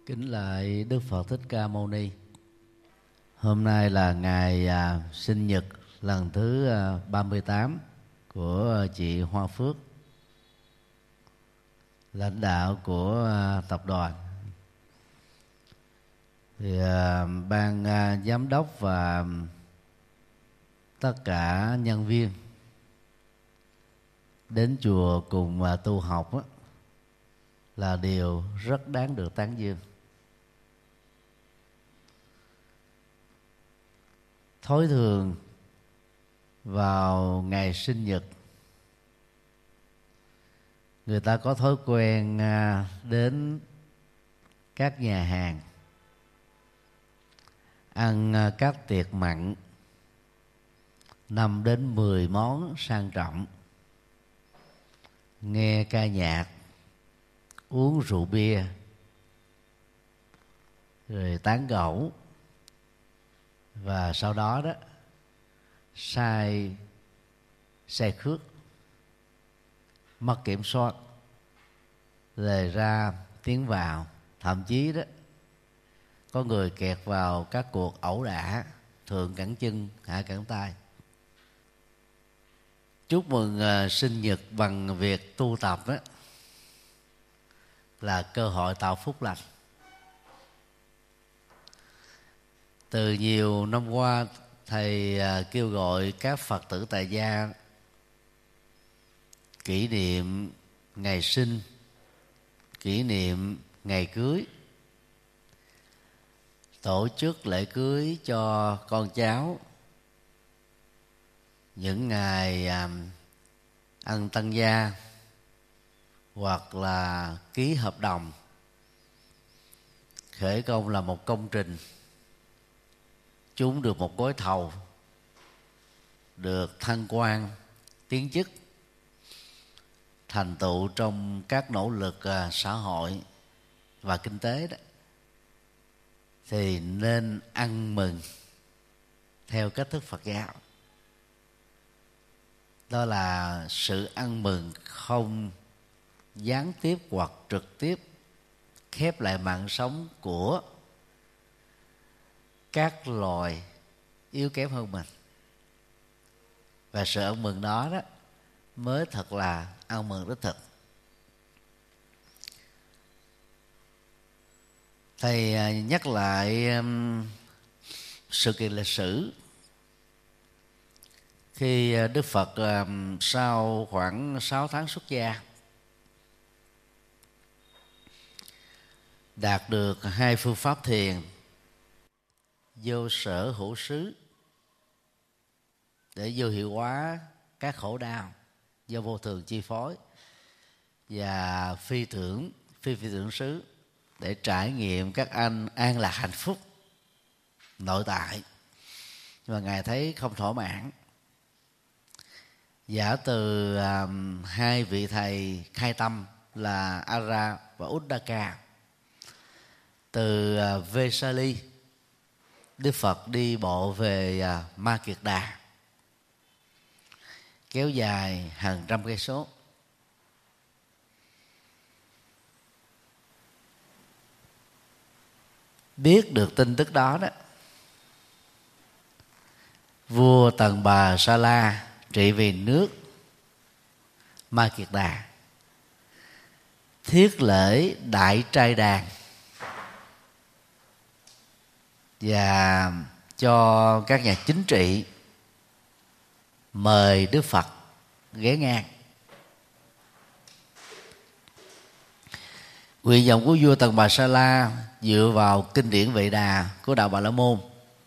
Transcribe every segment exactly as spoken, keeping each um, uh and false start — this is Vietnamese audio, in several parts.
Kính lạy Đức Phật Thích Ca Mâu Ni. Hôm nay là ngày à, sinh nhật lần thứ à, ba mươi tám của à, chị Hoa Phước, lãnh đạo của à, tập đoàn. Thì à, ban à, giám đốc và tất cả nhân viên đến chùa cùng à, tu học á, là điều rất đáng được tán dương. Thói thường vào ngày sinh nhật, người ta có thói quen đến các nhà hàng ăn các tiệc mặn năm đến mười món sang trọng, nghe ca nhạc, uống rượu bia, rồi tán gẫu, và sau đó đó sai say khước, mất kiểm soát, lời ra tiếng vào, thậm chí đó có người kẹt vào các cuộc ẩu đả, thượng cẳng chân hạ cẳng tay. Chúc mừng uh, sinh nhật bằng việc tu tập đó là cơ hội tạo phúc lành. Từ nhiều năm qua, thầy kêu gọi các Phật tử tại gia kỷ niệm ngày sinh, kỷ niệm ngày cưới, tổ chức lễ cưới cho con cháu, những ngày ăn tăng gia hoặc là ký hợp đồng, khởi công là một công trình, trúng được một gói thầu, được thăng quan, tiến chức, thành tựu trong các nỗ lực uh, xã hội và kinh tế đó, thì nên ăn mừng theo cách thức Phật giáo. Đó là sự ăn mừng không gián tiếp hoặc trực tiếp khép lại mạng sống của các loài yếu kém hơn mình, và sự ăn mừng đó đó mới thật là ăn mừng đích thực. Thầy nhắc lại um, sự kiện lịch sử khi Đức Phật um, sau khoảng sáu tháng xuất gia đạt được hai phương pháp thiền vô sở hữu xứ để vô hiệu hóa các khổ đau do vô thường chi phối, và phi tưởng phi phi tưởng xứ để trải nghiệm các anh an lạc hạnh phúc nội tại. Và ngài thấy không thỏa mãn, giả từ um, hai vị thầy khai tâm là Ara và Uddaka, từ uh, Vesali, Đức Phật đi bộ về uh, Ma Kiệt Đà, kéo dài hàng trăm cây số. Biết được tin tức đó đó, vua Tần Bà Sa La trị vì nước Ma Kiệt Đà thiết lễ đại trai đàn và cho các nhà chính trị mời Đức Phật ghé ngang. Nguyện vọng của vua Tần Bà Sa La dựa vào kinh điển Vệ Đà của đạo Bà La Môn,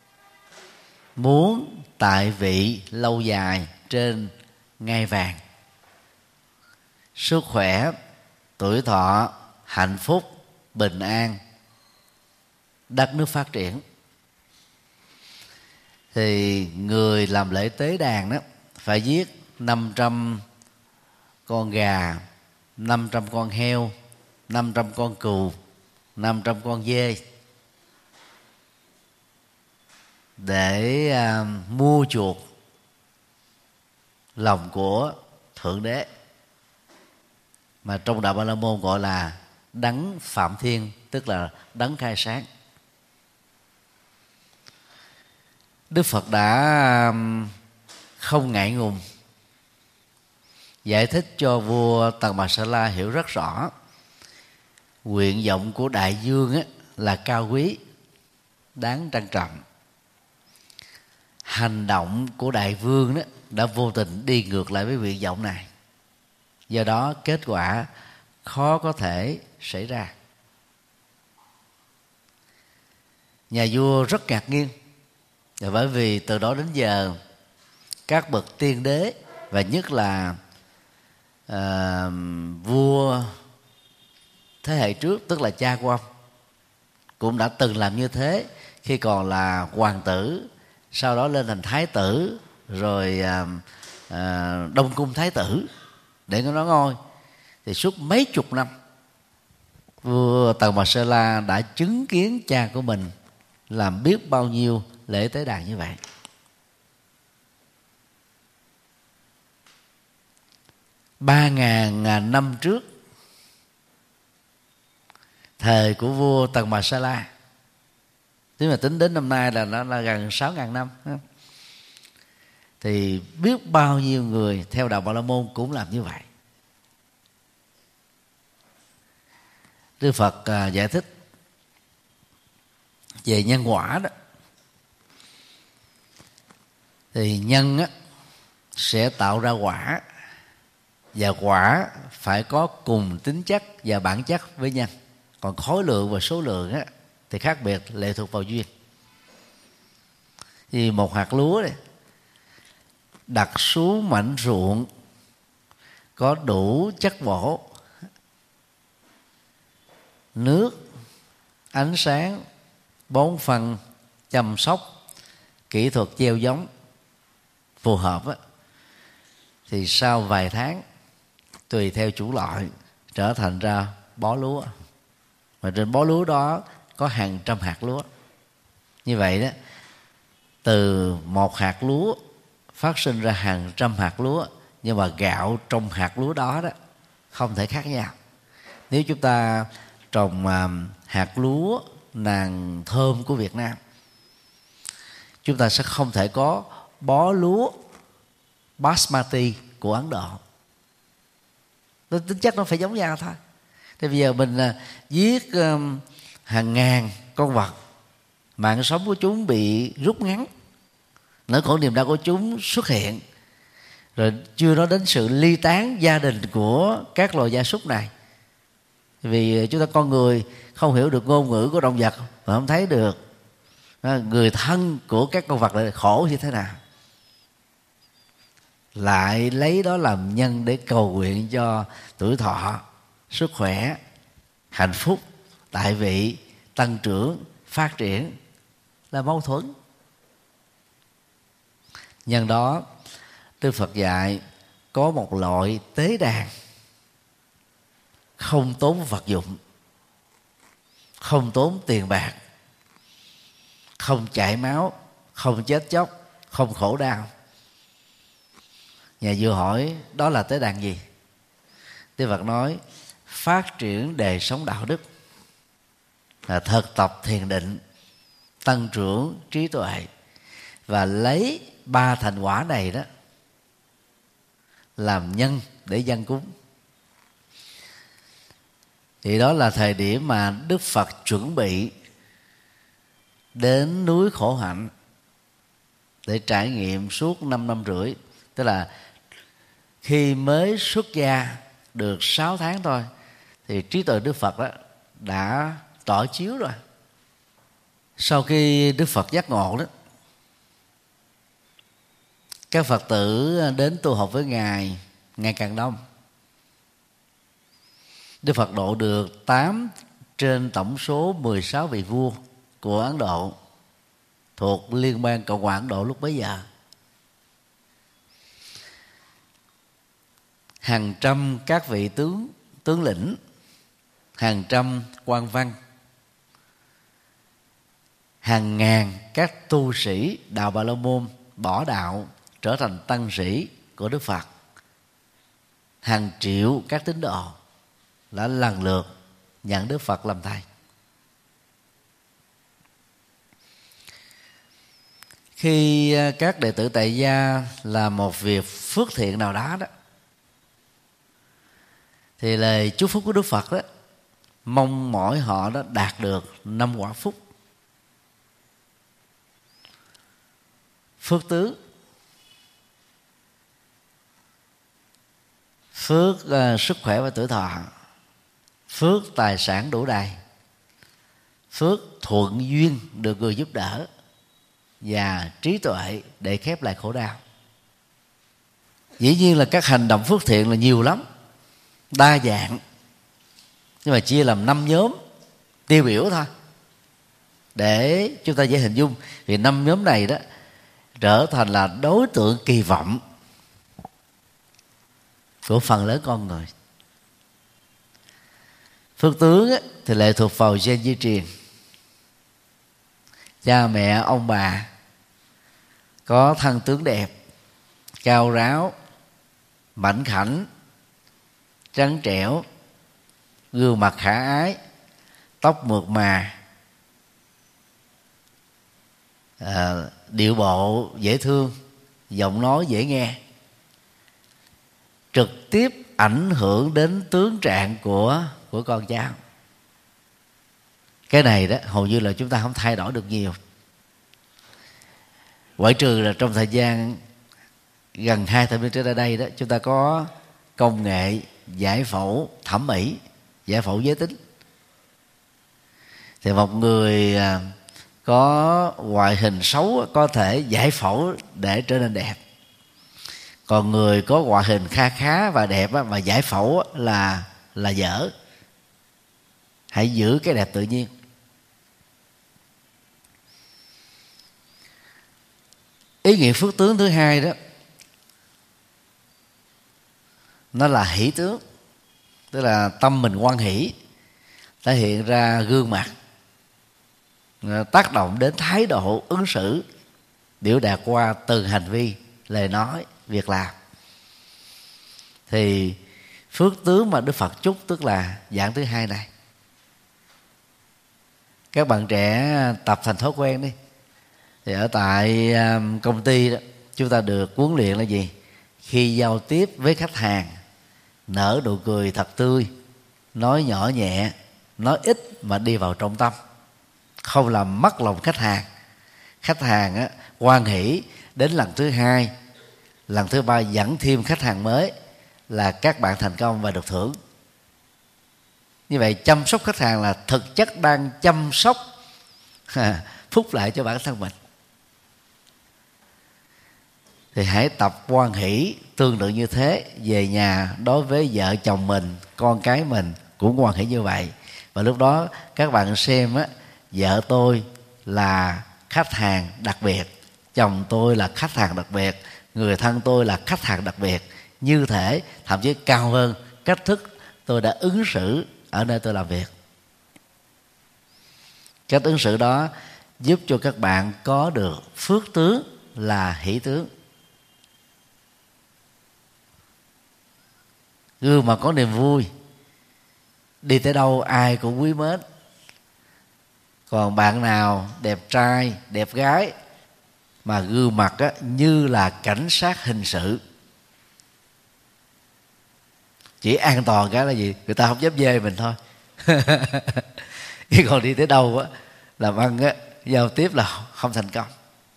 muốn tại vị lâu dài trên ngai vàng, sức khỏe, tuổi thọ, hạnh phúc, bình an, đất nước phát triển. Thì người làm lễ tế đàn đó phải giết năm trăm con gà, năm trăm con heo, năm trăm con cừu, năm trăm con dê để uh, mua chuộc lòng của Thượng Đế, mà trong đạo Ba La Môn gọi là đấng Phạm Thiên tức là đấng khai sáng. Đức Phật đã không ngại ngùng giải thích cho vua Tần Bà Sa La hiểu rất rõ nguyện vọng của đại vương á, là cao quý, đáng trân trọng. Hành động của đại vương đó đã vô tình đi ngược lại với nguyện vọng này, do đó kết quả khó có thể xảy ra. Nhà vua rất ngạc nhiên, và bởi vì từ đó đến giờ các bậc tiên đế và nhất là à, vua thế hệ trước, tức là cha của ông, cũng đã từng làm như thế khi còn là hoàng tử, sau đó lên thành thái tử, rồi à, à, đông cung thái tử để nó ngôi. Thì suốt mấy chục năm, vua Tần Bà Sa La đã chứng kiến cha của mình làm biết bao nhiêu lễ tế đàn như vậy. Ba ngàn năm trước, thời của vua Tần Bà Sa La, tức là tính đến năm nay là nó là gần sáu ngàn năm, thì biết bao nhiêu người theo đạo Bà La Môn cũng làm như vậy. Đức Phật à, giải thích về nhân quả đó, thì nhân á, sẽ tạo ra quả, và quả phải có cùng tính chất và bản chất với nhân. Còn khối lượng và số lượng á, thì khác biệt, lệ thuộc vào duyên. Thì một hạt lúa này đặt xuống mảnh ruộng có đủ chất bổ, nước, ánh sáng, bón phân, chăm sóc, kỹ thuật gieo giống phù hợp á, thì sau vài tháng tùy theo chủ loại trở thành ra bó lúa. Và trên bó lúa đó có hàng trăm hạt lúa. Như vậy đó, từ một hạt lúa phát sinh ra hàng trăm hạt lúa, nhưng mà gạo trong hạt lúa đó đó không thể khác nhau. Nếu chúng ta trồng hạt lúa nàng thơm của Việt Nam, chúng ta sẽ không thể có bó lúa Basmati của Ấn Độ. Nó tính chất nó phải giống nhau thôi. Thì bây giờ mình giết hàng ngàn con vật, mạng sống của chúng bị rút ngắn, nỗi khổ niềm đau của chúng xuất hiện, rồi chưa nói đến sự ly tán gia đình của các loài gia súc này. Vì chúng ta con người không hiểu được ngôn ngữ của động vật và không thấy được người thân của các con vật này khổ như thế nào, lại lấy đó làm nhân để cầu nguyện cho tuổi thọ, sức khỏe, hạnh phúc, tại vị, tăng trưởng, phát triển, là mâu thuẫn. Nhân đó Đức Phật dạy có một loại tế đàn không tốn vật dụng, không tốn tiền bạc, không chảy máu, không chết chóc, không khổ đau. Nhà vua hỏi đó là tế đàn gì? Đức Phật nói phát triển đời sống đạo đức, là thực tập thiền định, tăng trưởng trí tuệ, và lấy ba thành quả này đó làm nhân để dâng cúng. Thì đó là thời điểm mà Đức Phật chuẩn bị đến núi Khổ Hạnh để trải nghiệm suốt năm năm rưỡi. Tức là khi mới xuất gia được sáu tháng thôi, thì trí tuệ Đức Phật đó đã tỏ chiếu rồi. Sau khi Đức Phật giác ngộ đó, các Phật tử đến tu học với Ngài ngày càng đông. Đức Phật độ được tám trên tổng số mười sáu vị vua của Ấn Độ thuộc Liên bang Cộng hòa Ấn Độ lúc bấy giờ. Hàng trăm các vị tướng tướng lĩnh, hàng trăm quan văn, hàng ngàn các tu sĩ đạo Bà La Môn bỏ đạo trở thành tăng sĩ của Đức Phật, hàng triệu các tín đồ đã lần lượt nhận Đức Phật làm thầy. Khi các đệ tử tại gia làm một việc phước thiện nào đó đó, thì lời chúc phúc của Đức Phật đó mong mỏi họ đó đạt được năm quả phúc: phước tướng, phước uh, sức khỏe và tuổi thọ, phước tài sản đủ đầy, phước thuận duyên được người giúp đỡ, và trí tuệ để khép lại khổ đau. Dĩ nhiên là các hành động phước thiện là nhiều lắm, đa dạng, nhưng mà chia làm năm nhóm tiêu biểu thôi để chúng ta dễ hình dung. Vì năm nhóm này đó trở thành là đối tượng kỳ vọng của phần lớn con người. Phước tướng á, thì lệ thuộc vào gen di truyền. Cha mẹ ông bà có thân tướng đẹp, cao ráo, mảnh khảnh, trắng trẻo, gương mặt khả ái, tóc mượt mà, à, điệu bộ dễ thương, giọng nói dễ nghe, trực tiếp ảnh hưởng đến tướng trạng của của con cháu. Cái này đó hầu như là chúng ta không thay đổi được nhiều, ngoại trừ là trong thời gian gần hai thập niên trở đây đó, chúng ta có công nghệ giải phẫu thẩm mỹ, giải phẫu giới tính. Thì một người có ngoại hình xấu có thể giải phẫu để trở nên đẹp, còn người có ngoại hình kha khá và đẹp mà giải phẫu là là dở. Hãy giữ cái đẹp tự nhiên. Ý nghĩa phước tướng thứ hai đó, nó là hỷ tướng, tức là tâm mình hoan hỷ, thể hiện ra gương mặt, tác động đến thái độ ứng xử, biểu đạt qua từng hành vi, lời nói, việc làm. Thì phước tướng mà Đức Phật chúc tức là dạng thứ hai này. Các bạn trẻ tập thành thói quen đi. Thì ở tại công ty đó, chúng ta được huấn luyện là gì? Khi giao tiếp với khách hàng, nở nụ cười thật tươi, nói nhỏ nhẹ, nói ít mà đi vào trọng tâm, không làm mất lòng khách hàng. Khách hàng á, hoan hỷ đến lần thứ hai, lần thứ ba dẫn thêm khách hàng mới là các bạn thành công và được thưởng. Như vậy chăm sóc khách hàng là thực chất đang chăm sóc phúc lại cho bản thân mình. Thì hãy tập hoan hỷ tương tự như thế, về nhà đối với vợ chồng mình, con cái mình cũng hoan hỷ như vậy. Và lúc đó các bạn xem á, vợ tôi là khách hàng đặc biệt, chồng tôi là khách hàng đặc biệt, người thân tôi là khách hàng đặc biệt, như thể thậm chí cao hơn cách thức tôi đã ứng xử ở nơi tôi làm việc. Cách ứng xử đó giúp cho các bạn có được phước tướng là hỷ tướng. Gương mà có niềm vui, đi tới đâu ai cũng quý mến. Còn bạn nào đẹp trai, đẹp gái mà gương mặt á, như là cảnh sát hình sự, chỉ an toàn cái là gì? Người ta không dám dê mình thôi. Chứ còn đi tới đâu á, làm ăn á, giao tiếp là không thành công.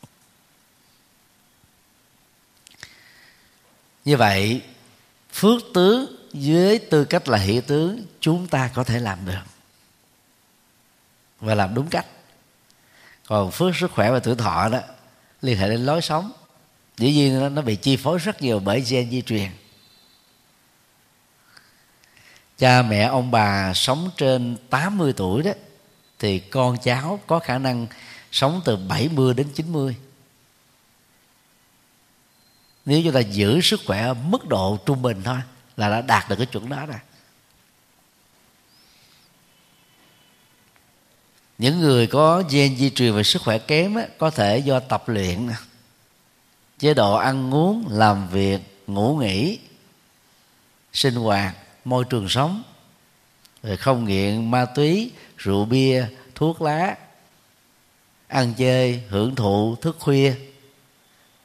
Như vậy phước tướng với tư cách là hỷ tướng chúng ta có thể làm được và làm đúng cách. Còn phước sức khỏe và tuổi thọ đó liên hệ đến lối sống, dĩ nhiên nó bị chi phối rất nhiều bởi gen di truyền. Cha mẹ ông bà sống trên tám mươi tuổi đó, thì con cháu có khả năng sống từ bảy mươi đến chín mươi. Nếu chúng ta giữ sức khỏe ở mức độ trung bình thôi là đã đạt được cái chuẩn đó rồi. Những người có gen di truyền về sức khỏe kém á, có thể do tập luyện, chế độ ăn uống, làm việc, ngủ nghỉ, sinh hoạt, môi trường sống, rồi không nghiện ma túy, rượu bia, thuốc lá, ăn chơi, hưởng thụ, thức khuya,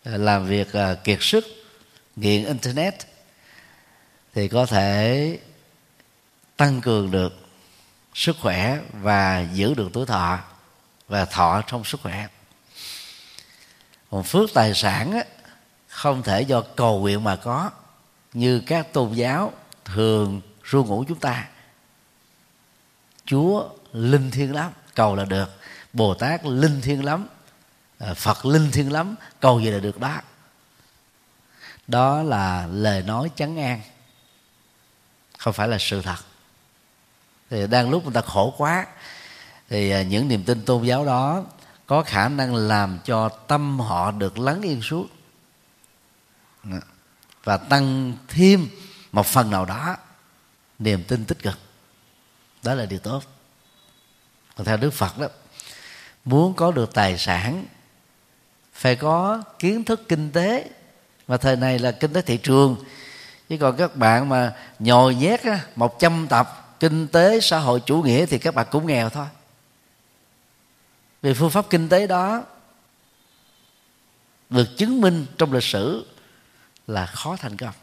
làm việc kiệt sức, nghiện internet, thì có thể tăng cường được sức khỏe và giữ được tuổi thọ và thọ trong sức khỏe. Còn phước tài sản á, không thể do cầu nguyện mà có, như các tôn giáo thường ru ngủ chúng ta. Chúa linh thiêng lắm, cầu là được. Bồ Tát linh thiêng lắm, Phật linh thiêng lắm, cầu gì là được đó. Đó là lời nói trấn an, không phải là sự thật. Thì đang lúc người ta khổ quá, thì những niềm tin tôn giáo đó có khả năng làm cho tâm họ được lắng yên suốt và tăng thêm một phần nào đó niềm tin tích cực. Đó là điều tốt. Còn theo Đức Phật đó, muốn có được tài sản phải có kiến thức kinh tế, và thời này là kinh tế thị trường. Chứ còn các bạn mà nhồi nhét một trăm tập kinh tế xã hội chủ nghĩa thì các bạn cũng nghèo thôi. Vì phương pháp kinh tế đó được chứng minh trong lịch sử là khó thành công.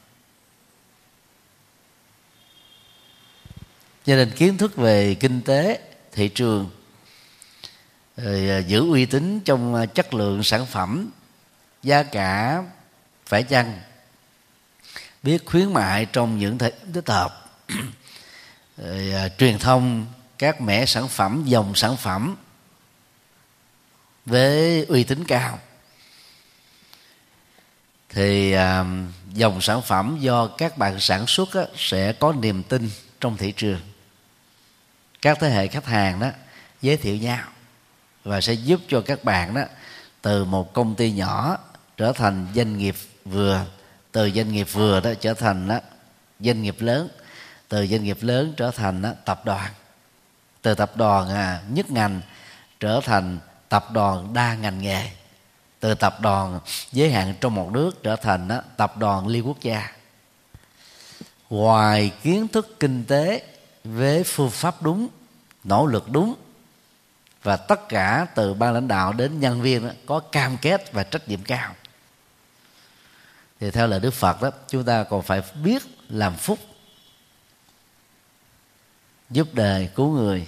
Cho nên kiến thức về kinh tế, thị trường, rồi giữ uy tín trong chất lượng sản phẩm, giá cả phải chăng, biết khuyến mại trong những thích hợp, rồi, truyền thông các mẻ sản phẩm, dòng sản phẩm với uy tín cao, thì à, dòng sản phẩm do các bạn sản xuất á, sẽ có niềm tin trong thị trường. Các thế hệ khách hàng đó giới thiệu nhau và sẽ giúp cho các bạn đó từ một công ty nhỏ trở thành doanh nghiệp vừa, từ doanh nghiệp vừa đó trở thành đó doanh nghiệp lớn, từ doanh nghiệp lớn trở thành đó tập đoàn, từ tập đoàn à, nhất ngành trở thành tập đoàn đa ngành nghề, từ tập đoàn giới hạn trong một nước trở thành đó, tập đoàn liên quốc gia. Ngoài kiến thức kinh tế với phương pháp đúng, nỗ lực đúng, và tất cả từ ban lãnh đạo đến nhân viên đó, có cam kết và trách nhiệm cao, thì theo lời Đức Phật đó, chúng ta còn phải biết làm phúc, giúp đời cứu người.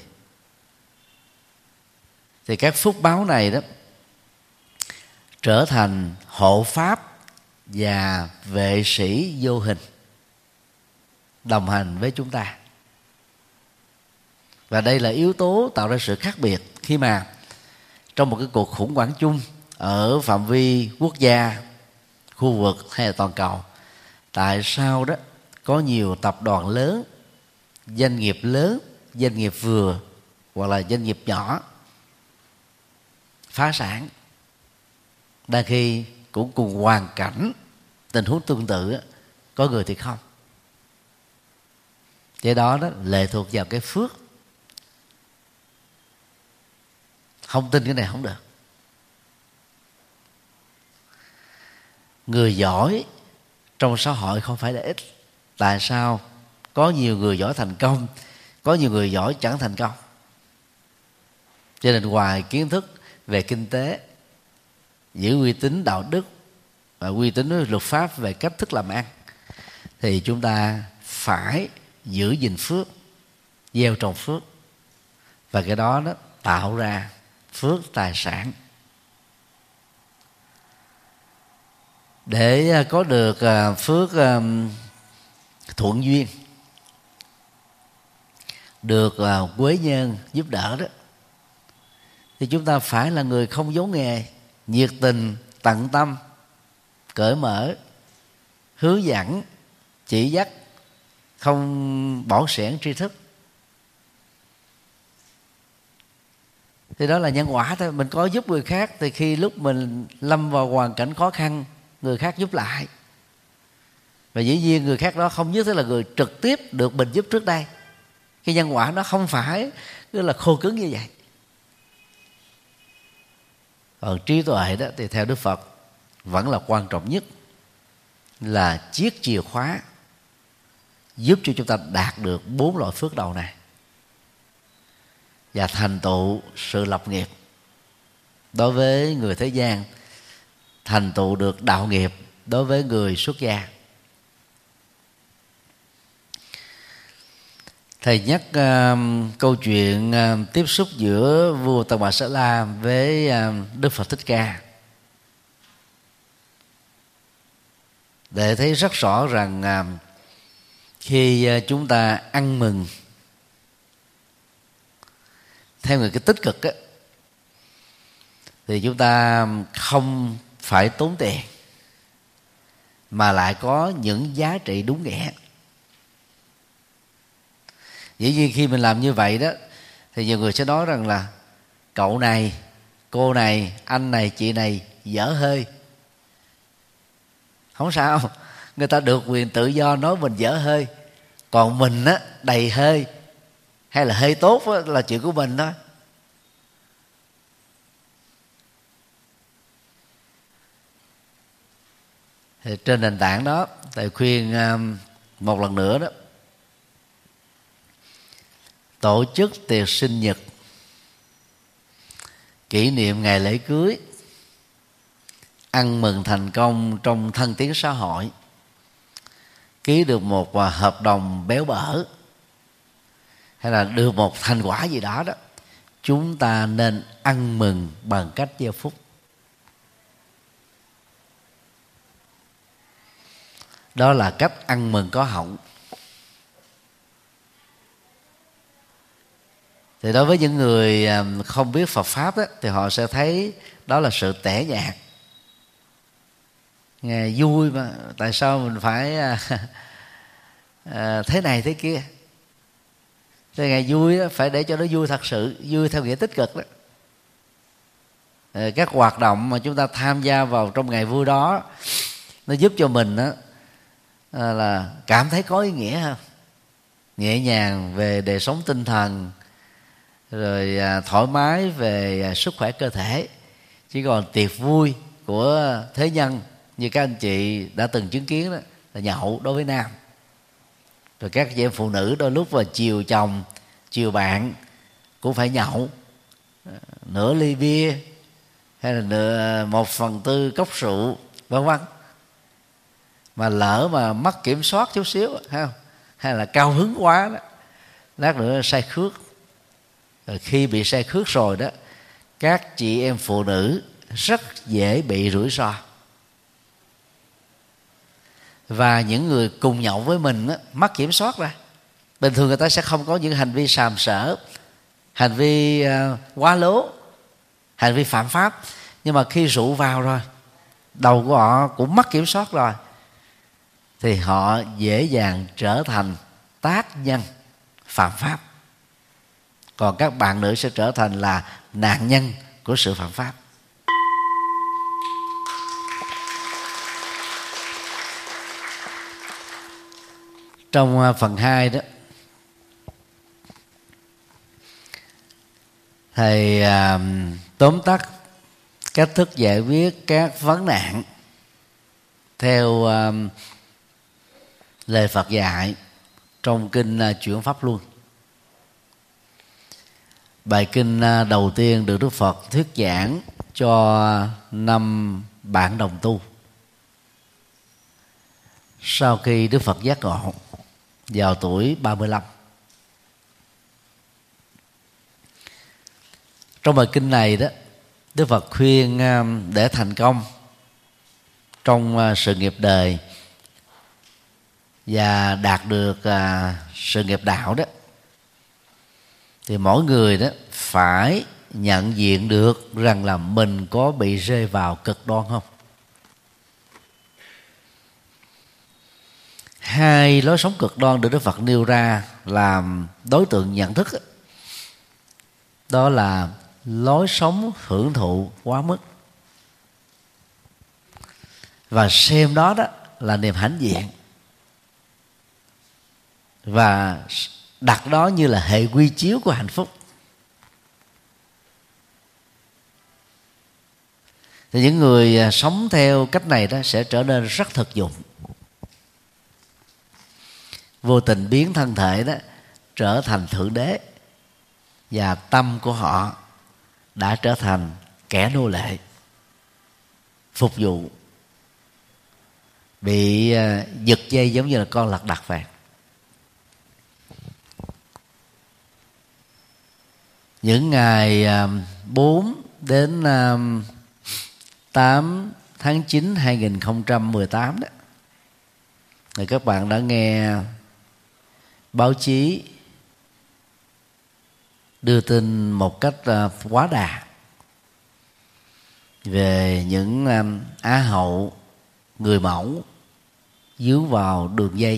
Thì các phúc báo này đó trở thành hộ pháp và vệ sĩ vô hình đồng hành với chúng ta. Và đây là yếu tố tạo ra sự khác biệt khi mà trong một cái cuộc khủng hoảng chung ở phạm vi quốc gia, khu vực hay là toàn cầu, tại sao đó có nhiều tập đoàn lớn, doanh nghiệp lớn, doanh nghiệp vừa hoặc là doanh nghiệp nhỏ phá sản, đang khi cũng cùng hoàn cảnh tình huống tương tự, có người thì không. Cái đó đó lệ thuộc vào cái phước. Không tin cái này không được. Người giỏi trong xã hội không phải là ít. Tại sao có nhiều người giỏi thành công, có nhiều người giỏi chẳng thành công? Cho nên ngoài kiến thức về kinh tế, giữ uy tín đạo đức và uy tín luật pháp về cách thức làm ăn, thì chúng ta phải giữ gìn phước, gieo trồng phước, và cái đó đó tạo ra phước tài sản. Để có được phước thuận duyên, được quế nhân giúp đỡ đó, thì chúng ta phải là người không giấu nghề, nhiệt tình, tận tâm, cởi mở, hướng dẫn, chỉ dắt, không bỏ xẻng tri thức. Thì đó là nhân quả thôi. Mình có giúp người khác thì khi lúc mình lâm vào hoàn cảnh khó khăn, người khác giúp lại. Và dĩ nhiên người khác đó không nhất thiết là người trực tiếp được mình giúp trước đây. Cái nhân quả nó không phải cứ là khô cứng như vậy. Còn trí tuệ đó thì theo Đức Phật vẫn là quan trọng nhất, là chiếc chìa khóa giúp cho chúng ta đạt được bốn loại phước đầu này và thành tựu sự lập nghiệp. Đối với người thế gian thành tựu được đạo nghiệp đối với người xuất gia. Thầy nhắc uh, câu chuyện uh, tiếp xúc giữa vua Tần Bà Sa La với uh, Đức Phật Thích Ca để thấy rất rõ rằng uh, khi uh, chúng ta ăn mừng theo người cái tích cực á, thì chúng ta không phải tốn tiền mà lại có những giá trị đúng nghĩa. Dĩ nhiên khi mình làm như vậy đó thì nhiều người sẽ nói rằng là cậu này, cô này, anh này, chị này dở hơi. Không sao, người ta được quyền tự do nói mình dở hơi, còn mình á đầy hơi hay là hơi tốt á, là chuyện của mình thôi. Thì trên nền tảng đó, thầy khuyên một lần nữa đó, tổ chức tiệc sinh nhật, kỷ niệm ngày lễ cưới, ăn mừng thành công trong thăng tiến xã hội, ký được một hợp đồng béo bở, hay là được một thành quả gì đó đó, chúng ta nên ăn mừng bằng cách gieo phúc. Đó là cách ăn mừng có hậu. Thì đối với những người không biết Phật Pháp đó, thì họ sẽ thấy đó là sự tẻ nhạt. Nghe vui mà, tại sao mình phải à, à, thế này thế kia. Thế ngày vui đó, phải để cho nó vui thật sự, vui theo nghĩa tích cực đó. Các hoạt động mà chúng ta tham gia vào trong ngày vui đó, nó giúp cho mình đó, là cảm thấy có ý nghĩa hơn, nhẹ nhàng về đời sống tinh thần, rồi thoải mái về sức khỏe cơ thể. Chỉ còn tiệc vui của thế nhân như các anh chị đã từng chứng kiến đó, là nhậu đối với nam. Rồi các chị em phụ nữ đôi lúc là chiều chồng, chiều bạn cũng phải nhậu nửa ly bia hay là nửa, một phần tư cốc rượu vân vân. Mà lỡ mà mất kiểm soát chút xíu hay, hay là cao hứng quá đó, lát nữa say khước. Rồi khi bị say khước rồi đó, các chị em phụ nữ rất dễ bị rủi ro. Và những người cùng nhậu với mình á, mất kiểm soát ra. Bình thường người ta sẽ không có những hành vi sàm sỡ, hành vi uh, quá lố, hành vi phạm pháp. Nhưng mà khi rượu vào rồi, đầu của họ cũng mất kiểm soát rồi, thì họ dễ dàng trở thành tác nhân phạm pháp. Còn các bạn nữ sẽ trở thành là nạn nhân của sự phạm pháp. Trong phần hai đó, thầy à, tóm tắt cách thức giải quyết các vấn nạn theo à, lời Phật dạy trong kinh à, Chuyển Pháp Luân. Bài kinh à, đầu tiên được Đức Phật thuyết giảng cho năm bạn đồng tu sau khi Đức Phật giác ngộ vào tuổi ba mươi lăm. Trong bài kinh này đó, Đức Phật khuyên để thành công trong sự nghiệp đời và đạt được sự nghiệp đạo đó, thì mỗi người đó phải nhận diện được rằng là mình có bị rơi vào cực đoan không. Hai lối sống cực đoan được Đức Phật nêu ra làm đối tượng nhận thức. Đó là lối sống hưởng thụ quá mức, và xem đó đó là niềm hãnh diện, và đặt đó như là hệ quy chiếu của hạnh phúc. Thì những người sống theo cách này đó sẽ trở nên rất thực dụng, vô tình biến thân thể đó trở thành thượng đế, và tâm của họ đã trở thành kẻ nô lệ. phục vụ, bị giật dây giống như là con lật đật vậy. Những ngày bốn đến tám tháng chín hai nghìn không trăm mười tám đó, thì các bạn đã nghe báo chí đưa tin một cách quá đà về những á hậu người mẫu dướng vào đường dây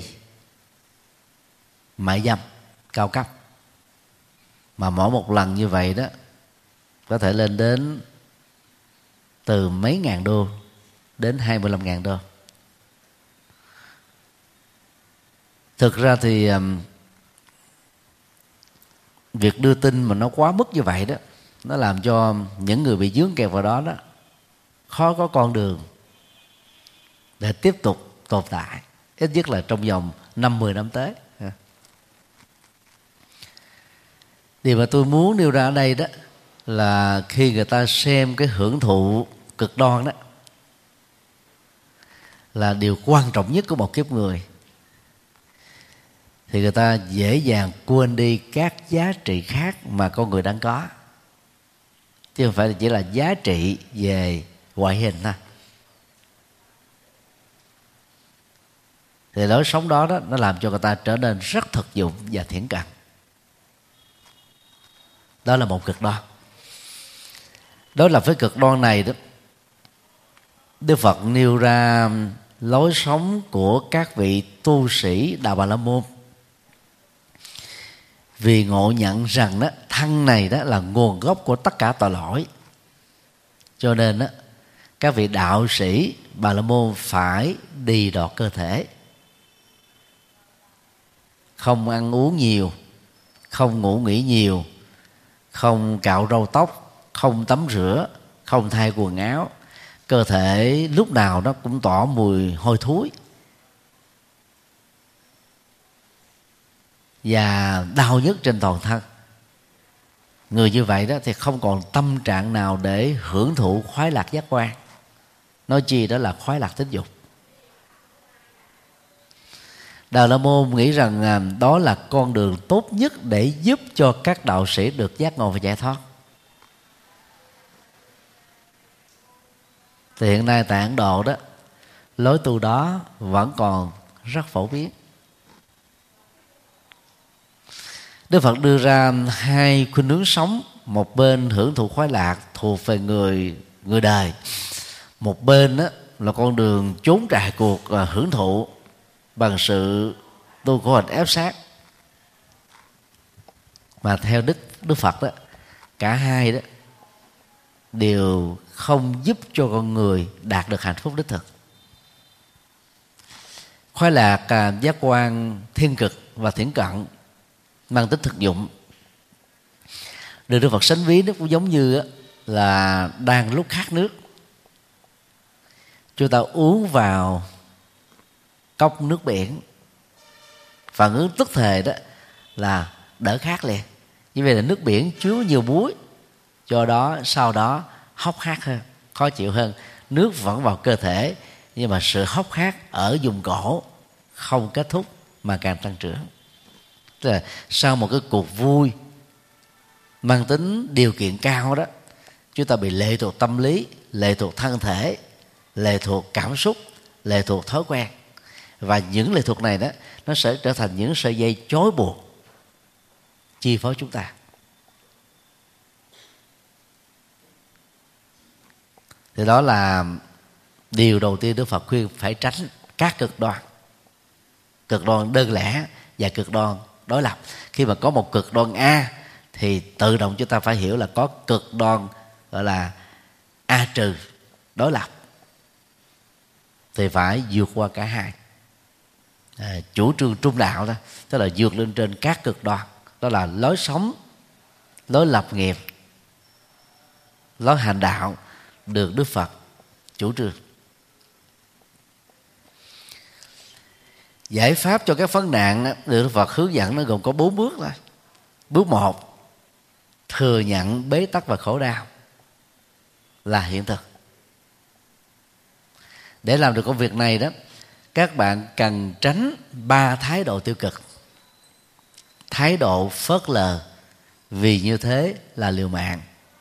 mại dâm cao cấp, mà mỗi một lần như vậy đó có thể lên đến từ mấy ngàn đô đến hai mươi lăm ngàn đô. Thực ra thì việc đưa tin mà nó quá mức như vậy đó, nó làm cho những người bị dướng kẹt vào đó đó khó có con đường để tiếp tục tồn tại, ít nhất là trong vòng năm mười năm tới. Điều mà tôi muốn nêu ra ở đây đó là khi người ta xem cái hưởng thụ cực đoan đó là điều quan trọng nhất của một kiếp người, thì người ta dễ dàng quên đi các giá trị khác mà con người đang có, chứ không phải chỉ là giá trị về ngoại hình thôi. Thì lối sống đó, đó nó làm cho người ta trở nên rất thực dụng và thiển cận. Đó là một cực đoan. Đối lập với cực đoan này đó, Đức Phật nêu ra lối sống của các vị tu sĩ Đạo Bà La Môn, vì ngộ nhận rằng đó thân này đó là nguồn gốc của tất cả tội lỗi, cho nên đó các vị đạo sĩ Bà La Môn phải đi đọt cơ thể, không ăn uống nhiều, không ngủ nghỉ nhiều, không cạo râu tóc, không tắm rửa, không thay quần áo. Cơ thể lúc nào nó cũng tỏ mùi hôi thối và đau nhức trên toàn thân. Người như vậy đó thì không còn tâm trạng nào để hưởng thụ khoái lạc giác quan, nói chi đó là khoái lạc tính dục. Đạo La Môn nghĩ rằng đó là con đường tốt nhất để giúp cho các đạo sĩ được giác ngộ và giải thoát. Thì hiện nay tại Ấn Độ đó, lối tu đó vẫn còn rất phổ biến. Đức Phật đưa ra hai khuynh hướng sống, một bên hưởng thụ khoái lạc thuộc về người người đời, một bên đó là con đường trốn trại cuộc hưởng thụ bằng sự tu khổ hạnh ép sát. Mà theo Đức Đức Phật đó, cả hai đó đều không giúp cho con người đạt được hạnh phúc đích thực. Khoái lạc à, giác quan thiên cực và thiển cận mang tính thực dụng, được Đức Phật sánh ví nó cũng giống như là đang lúc khát nước, chúng ta uống vào cốc nước biển, phản ứng tức thời đó là đỡ khát liền. Như vậy là nước biển chứa nhiều muối, do đó sau đó hốc hác hơn, khó chịu hơn. Nước vẫn vào cơ thể, nhưng mà sự hốc hác ở vùng cổ không kết thúc mà càng tăng trưởng. Tức là sau một cái cuộc vui mang tính điều kiện cao đó, chúng ta bị lệ thuộc tâm lý, lệ thuộc thân thể, lệ thuộc cảm xúc, lệ thuộc thói quen. Và những lệ thuộc này đó, nó sẽ trở thành những sợi dây chối buộc chi phối chúng ta. Thì đó là điều đầu tiên Đức Phật khuyên phải tránh các cực đoan, cực đoan đơn lẻ và cực đoan đối lập. Khi mà có một cực đoan A thì tự động chúng ta phải hiểu là có cực đoan gọi là A trừ, đối lập, thì phải vượt qua cả hai. À, chủ trương trung đạo đó, tức là vượt lên trên các cực đoan. Đó là lối sống, lối lập nghiệp, lối hành đạo được Đức Phật chủ trương. Giải pháp cho các vấn nạn được Đức Phật hướng dẫn nó gồm có bốn bước thôi. Bước một, thừa nhận bế tắc và khổ đau là hiện thực. Để làm được công việc này đó, các bạn cần tránh ba thái độ tiêu cực. Thái độ phớt lờ, vì như thế là liều mạng.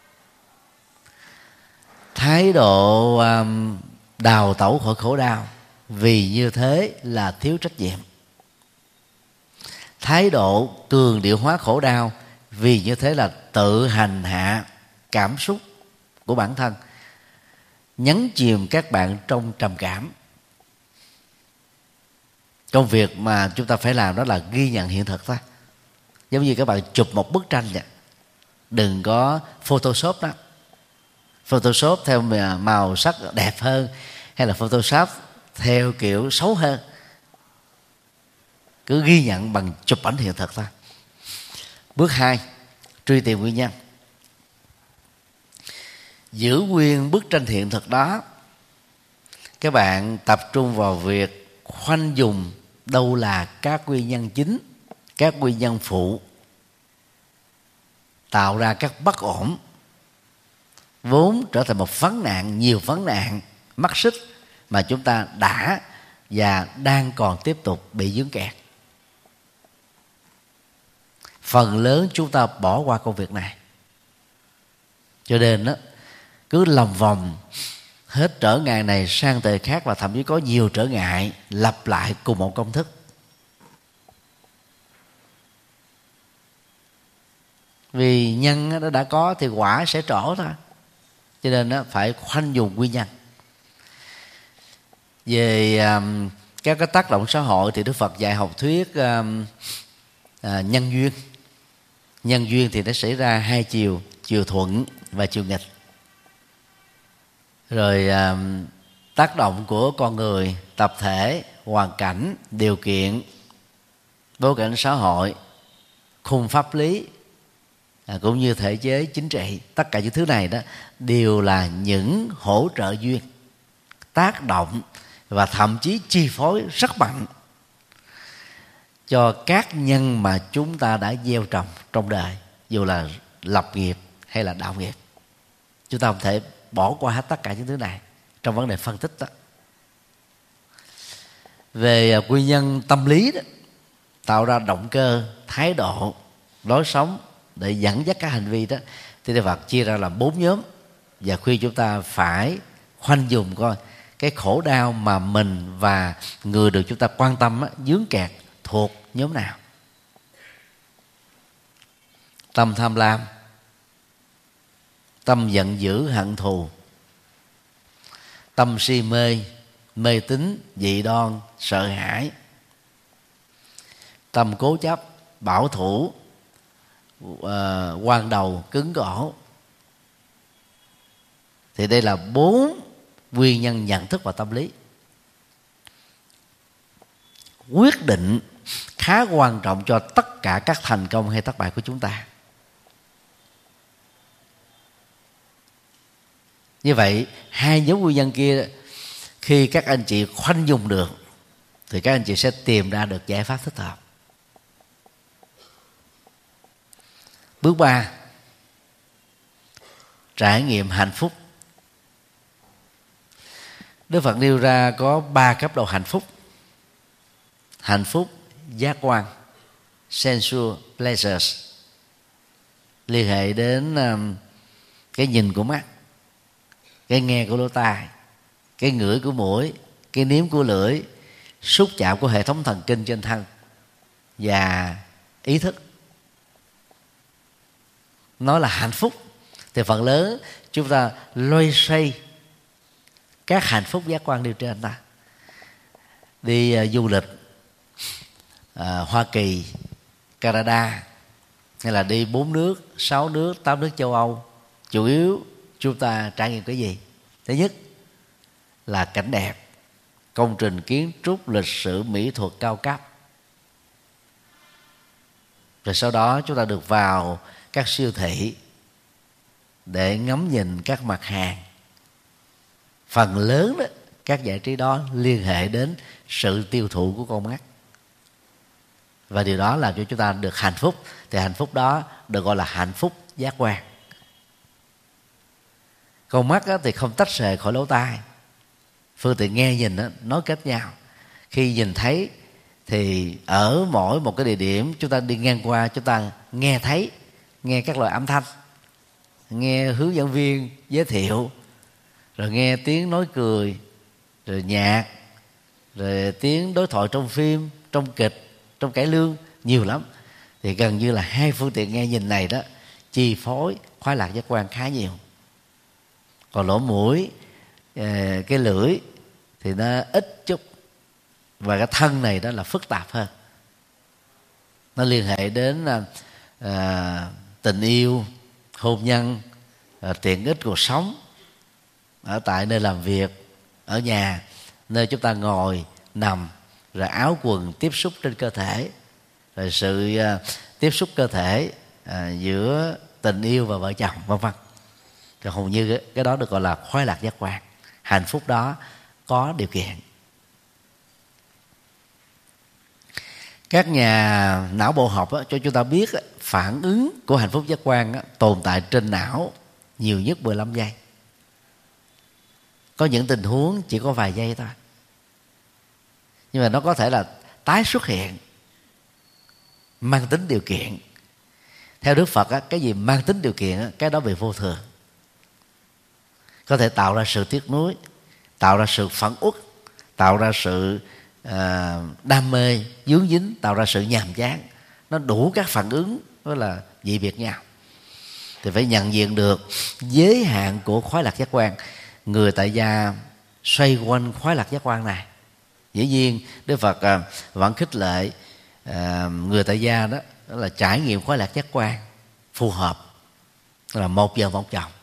Thái độ um, đào tẩu khỏi khổ đau, vì như thế là thiếu trách nhiệm. Thái độ cường điệu hóa khổ đau, vì như thế là tự hành hạ cảm xúc của bản thân, nhấn chìm các bạn trong trầm cảm. Công việc mà chúng ta phải làm đó là ghi nhận hiện thực thôi. Giống như các bạn chụp một bức tranh vậy, đừng có Photoshop đó. Photoshop theo màu sắc đẹp hơn, hay là Photoshop theo kiểu xấu hơn. Cứ ghi nhận bằng chụp ảnh hiện thực thôi. Bước hai, truy tìm nguyên nhân. Giữ nguyên bức tranh hiện thực đó, các bạn tập trung vào việc khoanh vùng đâu là các nguyên nhân chính, các nguyên nhân phụ tạo ra các bất ổn, vốn trở thành một vấn nạn, nhiều vấn nạn mắc xích mà chúng ta đã và đang còn tiếp tục bị vướng kẹt. Phần lớn chúng ta bỏ qua công việc này, cho nên đó, cứ lòng vòng hết trở ngại này sang tệ khác, và thậm chí có nhiều trở ngại lặp lại cùng một công thức. Vì nhân nó đã có thì quả sẽ trổ thôi, cho nên nó phải khoanh vùng nguyên nhân. Về um, các cái tác động xã hội thì Đức Phật dạy học thuyết um, uh, nhân duyên. Nhân duyên thì nó xảy ra hai chiều, chiều thuận và chiều nghịch. Rồi um, tác động của con người, tập thể, hoàn cảnh, điều kiện, bối cảnh xã hội, khung pháp lý, à, cũng như thể chế chính trị, tất cả những thứ này đó đều là những hỗ trợ duyên, tác động và thậm chí chi phối rất mạnh cho các nhân mà chúng ta đã gieo trồng trong đời, dù là lập nghiệp hay là đạo nghiệp. Chúng ta không thể bỏ qua hết tất cả những thứ này trong vấn đề phân tích đó. Về nguyên nhân tâm lý đó, tạo ra động cơ, thái độ, lối sống để dẫn dắt các hành vi đó, thì Đức Phật chia ra làm bốn nhóm và khuyên chúng ta phải khoanh vùng coi cái khổ đau mà mình và người được chúng ta quan tâm á, vướng kẹt thuộc nhóm nào. Tâm tham lam, tâm giận dữ hận thù, tâm si mê, mê tín, dị đoan, sợ hãi, tâm cố chấp, bảo thủ, uh, quan đầu, cứng cổ. Thì đây là bốn nguyên nhân nhận thức và tâm lý quyết định khá quan trọng cho tất cả các thành công hay thất bại của chúng ta. Như vậy hai nhóm nguyên nhân kia, khi các anh chị khoanh vùng được thì các anh chị sẽ tìm ra được giải pháp thích hợp. Bước ba, trải nghiệm hạnh phúc. Đức Phật nêu ra có ba cấp độ hạnh phúc. Hạnh phúc giác quan, sensual pleasures, liên hệ đến um, cái nhìn của mắt, cái nghe của lỗ tai, cái ngửi của mũi, cái nếm của lưỡi, xúc chạm của hệ thống thần kinh trên thân và ý thức. Nói là hạnh phúc thì phần lớn chúng ta loay xoay các hạnh phúc giác quan nêu trên ta. Đi uh, du lịch uh, Hoa Kỳ, Canada, hay là đi bốn nước, sáu nước, tám nước châu Âu, chủ yếu chúng ta trải nghiệm cái gì? Thứ nhất là cảnh đẹp, công trình kiến trúc, lịch sử, mỹ thuật cao cấp. Rồi sau đó chúng ta được vào các siêu thị để ngắm nhìn các mặt hàng. Phần lớn đó, các giải trí đó liên hệ đến sự tiêu thụ của con mắt, và điều đó làm cho chúng ta được hạnh phúc. Thì hạnh phúc đó được gọi là hạnh phúc giác quan. Con mắt thì không tách rời khỏi lỗ tai, phương tiện nghe nhìn đó, nối kết nhau. Khi nhìn thấy thì ở mỗi một cái địa điểm chúng ta đi ngang qua, chúng ta nghe thấy, nghe các loại âm thanh, nghe hướng dẫn viên giới thiệu, rồi nghe tiếng nói cười, rồi nhạc, rồi tiếng đối thoại trong phim, trong kịch, trong cải lương, nhiều lắm. Thì gần như là hai phương tiện nghe nhìn này đó chi phối khoái lạc giác quan khá nhiều. Còn lỗ mũi, cái lưỡi thì nó ít chút, và cái thân này đó là phức tạp hơn. Nó liên hệ đến à, tình yêu, hôn nhân, à, tiện ích cuộc sống, ở tại nơi làm việc, ở nhà, nơi chúng ta ngồi, nằm, rồi áo quần tiếp xúc trên cơ thể, rồi sự à, tiếp xúc cơ thể à, giữa tình yêu và vợ chồng, vân vân. Thì hầu như cái, cái đó được gọi là khoái lạc giác quan. Hạnh phúc đó có điều kiện. Các nhà não bộ học á, cho chúng ta biết á, phản ứng của hạnh phúc giác quan á, tồn tại trên não nhiều nhất mười lăm giây. Có những tình huống chỉ có vài giây thôi, nhưng mà nó có thể là tái xuất hiện, mang tính điều kiện. Theo Đức Phật á, cái gì mang tính điều kiện á, cái đó bị vô thường, có thể tạo ra sự tiếc nuối, tạo ra sự phẫn uất, tạo ra sự uh, đam mê, dướng dính, tạo ra sự nhàm chán. Nó đủ các phản ứng đó là dị biệt nhau. Thì phải nhận diện được giới hạn của khoái lạc giác quan. Người tại gia xoay quanh khoái lạc giác quan này. Dĩ nhiên Đức Phật uh, vẫn khích lệ uh, người tại gia đó, đó là trải nghiệm khoái lạc giác quan phù hợp, đó là một giờ một chồng,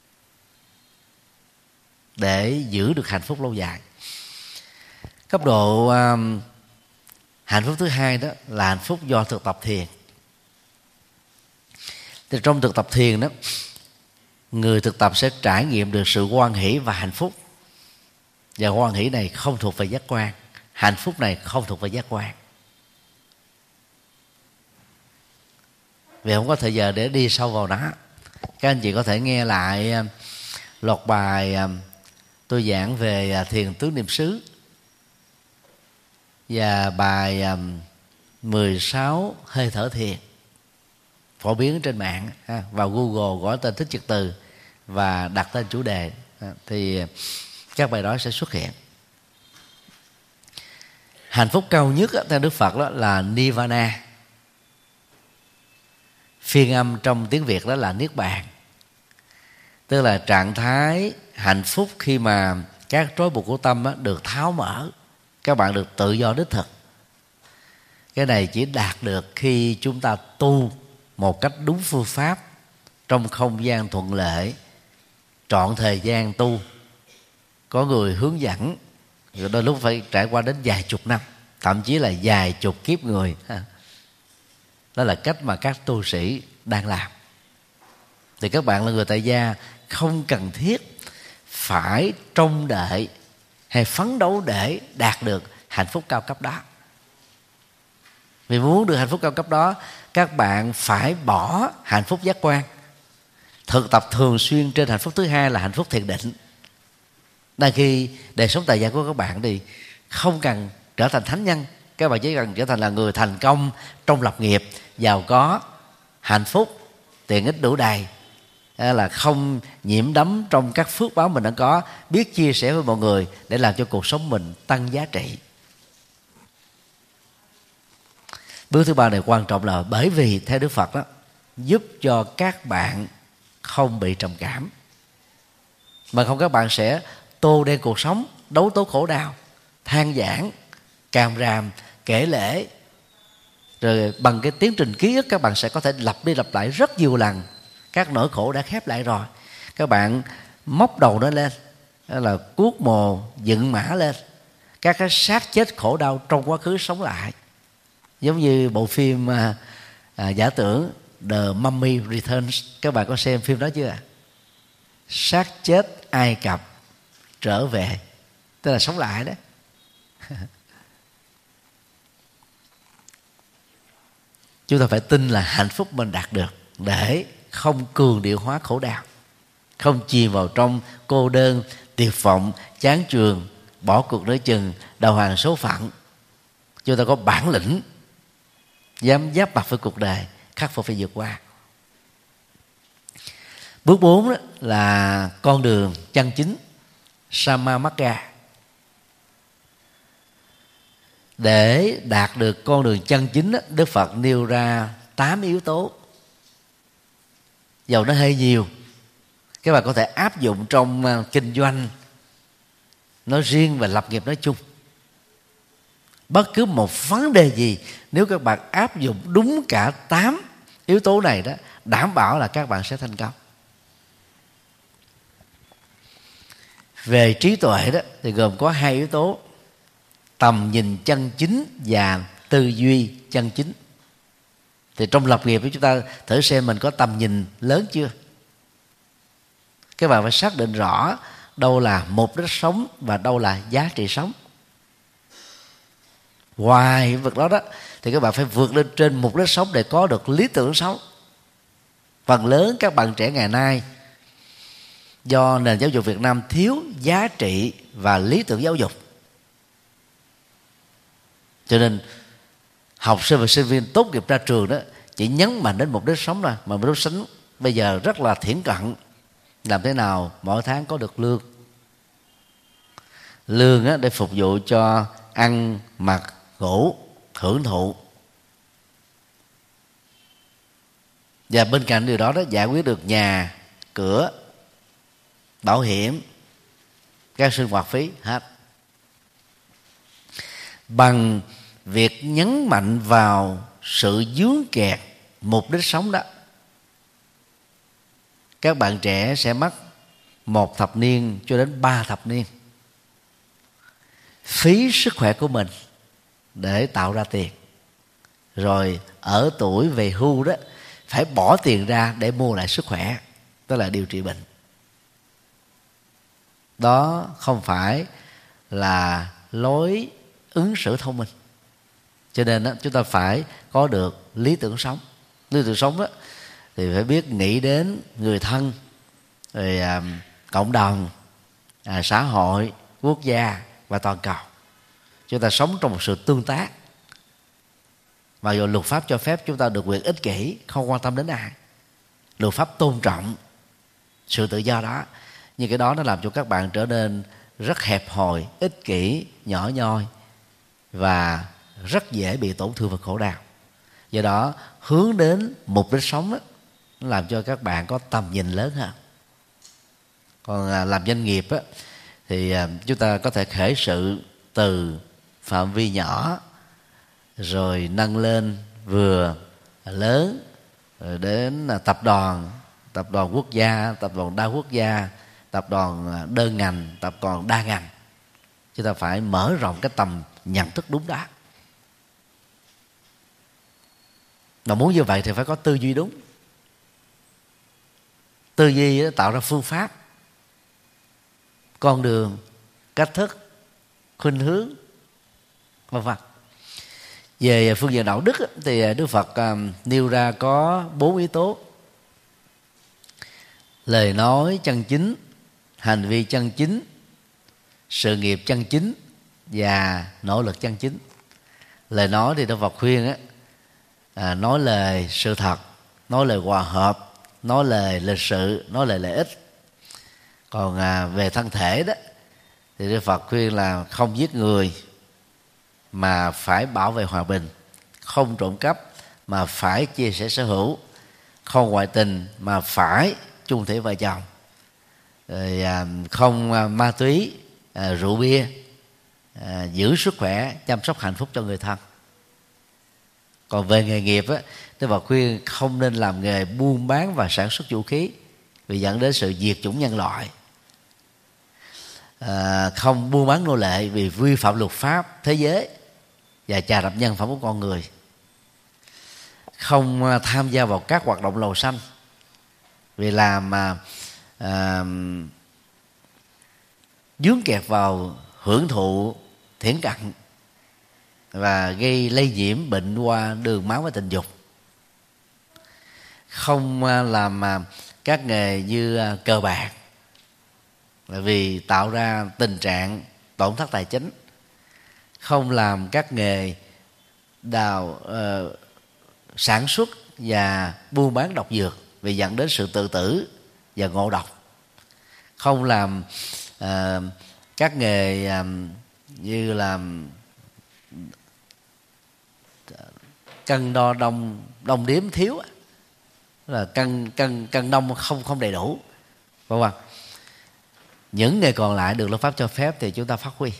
để giữ được hạnh phúc lâu dài. Cấp độ um, hạnh phúc thứ hai đó là hạnh phúc do thực tập thiền. Thì trong thực tập thiền đó, người thực tập sẽ trải nghiệm được sự hoan hỷ và hạnh phúc. Và hoan hỷ này không thuộc về giác quan, hạnh phúc này không thuộc về giác quan. Vì không có thời giờ để đi sâu vào đó, các anh chị có thể nghe lại loạt bài tôi giảng về thiền tứ niệm xứ và bài mười sáu hơi thở thiền, phổ biến trên mạng. Vào Google gõ tên Thích Nhật Từ và đặt tên chủ đề thì các bài đó sẽ xuất hiện. Hạnh phúc cao nhất theo Đức Phật đó là Nirvana. Phiên âm trong tiếng Việt đó là Niết Bàn. Tức là trạng thái hạnh phúc khi mà các trói buộc của tâm được tháo mở, các bạn được tự do đích thực. Cái này chỉ đạt được khi chúng ta tu một cách đúng phương pháp, trong không gian thuận lợi, trọn thời gian tu, có người hướng dẫn, rồi đôi lúc phải trải qua đến vài chục năm, thậm chí là vài chục kiếp người. Đó là cách mà các tu sĩ đang làm. Thì các bạn là người tại gia không cần thiết phải trông đợi hay phấn đấu để đạt được hạnh phúc cao cấp đó. Vì muốn được hạnh phúc cao cấp đó, các bạn phải bỏ hạnh phúc giác quan, thực tập thường xuyên trên hạnh phúc thứ hai là hạnh phúc thiền định. Đang khi đời sống tại gia của các bạn thì không cần trở thành thánh nhân, các bạn chỉ cần trở thành là người thành công trong lập nghiệp, giàu có, hạnh phúc, tiện ích đủ đầy, là không nhiễm đắm trong các phước báo mình đã có, biết chia sẻ với mọi người để làm cho cuộc sống mình tăng giá trị. Bước thứ ba này quan trọng là bởi vì theo Đức Phật đó, giúp cho các bạn không bị trầm cảm. Mà không, các bạn sẽ tô đen cuộc sống, đấu tố khổ đau, than vãn, càm ràm, kể lể. Rồi bằng cái tiến trình ký ức, các bạn sẽ có thể lặp đi lặp lại rất nhiều lần các nỗi khổ đã khép lại rồi. Các bạn móc đầu nó lên, là cuốc mồ dựng mã lên, các cái xác chết khổ đau trong quá khứ sống lại. Giống như bộ phim à, à, giả tưởng The Mummy Returns. Các bạn có xem phim đó chưa? Xác chết Ai Cập trở về, tức là sống lại đó. Chúng ta phải tin là hạnh phúc mình đạt được để không cường điệu hóa khổ đau, không chìm vào trong cô đơn, tuyệt vọng, chán chường, bỏ cuộc nửa chừng, đầu hàng số phận. Chúng ta có bản lĩnh, dám giáp mặt với cuộc đời, khắc phục phải vượt qua. Bước bốn đó là con đường chân chính, Samamagga. Để đạt được con đường chân chính, Đức Phật nêu ra tám yếu tố. Dầu nó hơi nhiều, các bạn có thể áp dụng trong kinh doanh nói riêng và lập nghiệp nói chung. Bất cứ một vấn đề gì, nếu các bạn áp dụng đúng cả tám yếu tố này đó, đảm bảo là các bạn sẽ thành công. Về trí tuệ đó thì gồm có hai yếu tố: tầm nhìn chân chính và tư duy chân chính. Thì trong lập nghiệp chúng ta thử xem mình có tầm nhìn lớn chưa. Các bạn phải xác định rõ đâu là mục đích sống và đâu là giá trị sống. Ngoài việc đó đó thì các bạn phải vượt lên trên mục đích sống để có được lý tưởng sống. Phần lớn các bạn trẻ ngày nay, do nền giáo dục Việt Nam thiếu giá trị và lý tưởng giáo dục, cho nên học sinh và sinh viên tốt nghiệp ra trường đó chỉ nhấn mạnh đến mục đích sống thôi, mà mục đích sống bây giờ rất là thiển cận. Làm thế nào mỗi tháng có được lương lương á, để phục vụ cho ăn mặc ngủ hưởng thụ. Và bên cạnh điều đó đó giải quyết được nhà cửa, bảo hiểm, các sinh hoạt phí hết. Bằng việc nhấn mạnh vào sự dướng kẹt mục đích sống đó, các bạn trẻ sẽ mất một thập niên cho đến ba thập niên phí sức khỏe của mình để tạo ra tiền. Rồi ở tuổi về hưu đó phải bỏ tiền ra để mua lại sức khỏe, tức là điều trị bệnh. Đó không phải là lối ứng xử thông minh. Cho nên đó, chúng ta phải có được lý tưởng sống. Lý tưởng sống đó thì phải biết nghĩ đến người thân, rồi à, cộng đồng, à, xã hội, quốc gia và toàn cầu. Chúng ta sống trong một sự tương tác. Mặc dù luật pháp cho phép chúng ta được quyền ích kỷ, không quan tâm đến ai, luật pháp tôn trọng sự tự do đó, nhưng cái đó nó làm cho các bạn trở nên rất hẹp hòi, ích kỷ, nhỏ nhoi và rất dễ bị tổn thương và khổ đau. Do đó hướng đến mục đích sống đó, nó làm cho các bạn có tầm nhìn lớn hơn. Còn à, làm doanh nghiệp á, thì à, chúng ta có thể khởi sự từ phạm vi nhỏ, rồi nâng lên vừa lớn, rồi đến à, tập đoàn, tập đoàn quốc gia, tập đoàn đa quốc gia, tập đoàn đơn ngành, tập đoàn đa ngành. Chúng ta phải mở rộng cái tầm nhận thức đúng đó. Mà muốn như vậy thì phải có tư duy đúng. Tư duy đó tạo ra phương pháp, con đường, cách thức, khuynh hướng, vân vân. Về phương diện đạo đức thì Đức Phật nêu ra có bốn yếu tố: lời nói chân chính, hành vi chân chính, sự nghiệp chân chính và nỗ lực chân chính. Lời nói thì Đức Phật khuyên á, à, nói lời sự thật, nói lời hòa hợp, nói lời lịch sự, nói lời lợi ích. Còn à, về thân thể đó thì Đức Phật khuyên là không giết người mà phải bảo vệ hòa bình, không trộm cắp mà phải chia sẻ sở hữu, không ngoại tình mà phải chung thủy vợ chồng, rồi à, không à, ma túy, à, rượu bia, à, giữ sức khỏe, chăm sóc hạnh phúc cho người thân. Còn về nghề nghiệp á, Đức Phật khuyên không nên làm nghề buôn bán và sản xuất vũ khí vì dẫn đến sự diệt chủng nhân loại. À, không buôn bán nô lệ vì vi phạm luật pháp thế giới và chà đạp nhân phẩm của con người. Không tham gia vào các hoạt động lầu xanh vì làm mà à, dướng kẹt vào hưởng thụ thiển cận và gây lây nhiễm bệnh qua đường máu và tình dục. Không làm các nghề như cờ bạc vì tạo ra tình trạng tổn thất tài chính, không làm các nghề đào uh, sản xuất và buôn bán độc dược vì dẫn đến sự tự tử và ngộ độc, không làm uh, các nghề uh, như làm cân đo đong đong đếm thiếu, là cân cân cân đong không không đầy đủ, phải không? Những nghề còn lại được luật pháp cho phép thì chúng ta phát huy.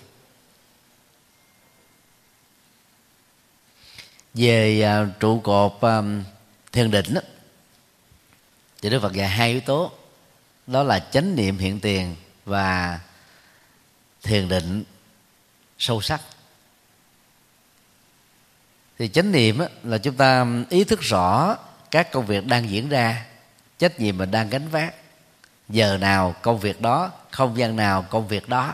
Về uh, trụ cột um, thiền định đó, thì Đức Phật dạy hai yếu tố, đó là chánh niệm hiện tiền và thiền định sâu sắc. Thì chánh niệm á, là chúng ta ý thức rõ các công việc đang diễn ra, trách nhiệm mình đang gánh vác, giờ nào công việc đó, không gian nào công việc đó.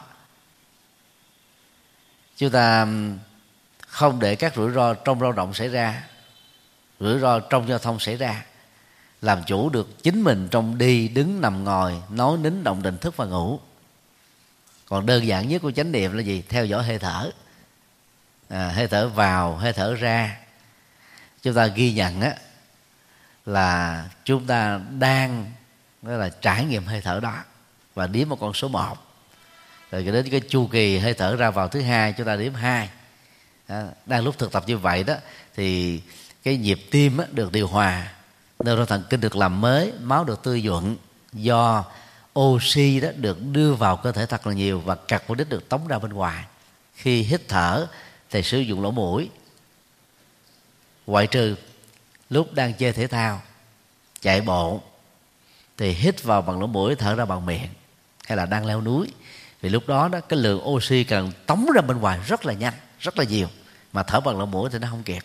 Chúng ta không để các rủi ro trong lao động xảy ra, rủi ro trong giao thông xảy ra, làm chủ được chính mình trong đi, đứng, nằm, ngồi, nói, nín, động, định, thức và ngủ. Còn đơn giản nhất của chánh niệm là gì? Theo dõi hơi thở, à, hơi thở vào, hơi thở ra. Chúng ta ghi nhận á, là chúng ta đang đó là trải nghiệm hơi thở đó và đếm một con số một, rồi đến cái chu kỳ hơi thở ra vào thứ hai chúng ta đếm hai. Đó, đang lúc thực tập như vậy đó thì cái nhịp tim á, được điều hòa, neuron thần kinh được làm mới, máu được tươi nhuận, do oxy đó được đưa vào cơ thể thật là nhiều và carbonic được tống ra bên ngoài. Khi hít thở thì sử dụng lỗ mũi, ngoại trừ lúc đang chơi thể thao, chạy bộ thì hít vào bằng lỗ mũi, thở ra bằng miệng, hay là đang leo núi, vì lúc đó đó cái lượng oxy cần tống ra bên ngoài rất là nhanh, rất là nhiều, mà thở bằng lỗ mũi thì nó không kịp.